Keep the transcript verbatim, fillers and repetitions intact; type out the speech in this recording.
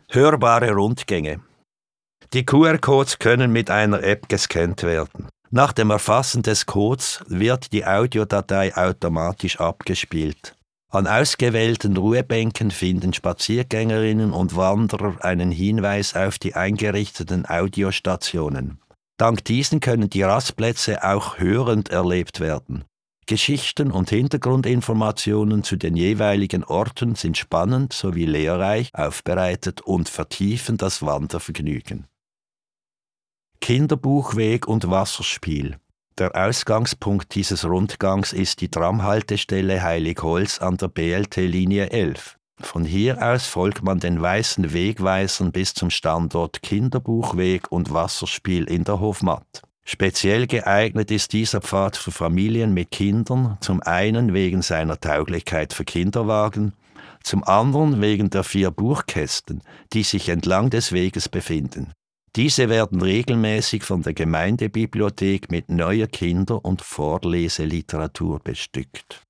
Hörbare Rundgänge. Die Q R-Codes können mit einer App gescannt werden. Nach dem Erfassen des Codes wird die Audiodatei automatisch abgespielt. An ausgewählten Ruhebänken finden Spaziergängerinnen und Wanderer einen Hinweis auf die eingerichteten Audiostationen. Dank diesen können die Rastplätze auch hörend erlebt werden. Geschichten und Hintergrundinformationen zu den jeweiligen Orten sind spannend sowie lehrreich aufbereitet und vertiefen das Wandervergnügen. Kinderbuchweg und Wasserspiel. Der Ausgangspunkt dieses Rundgangs ist die Tramhaltestelle Heiligholz an der B L T-Linie elf. Von hier aus folgt man den weißen Wegweisern bis zum Standort Kinderbuchweg und Wasserspiel in der Hofmatt. Speziell geeignet ist dieser Pfad für Familien mit Kindern, zum einen wegen seiner Tauglichkeit für Kinderwagen, zum anderen wegen der vier Buchkästen, die sich entlang des Weges befinden. Diese werden regelmäßig von der Gemeindebibliothek mit neuer Kinder- und Vorleseliteratur bestückt.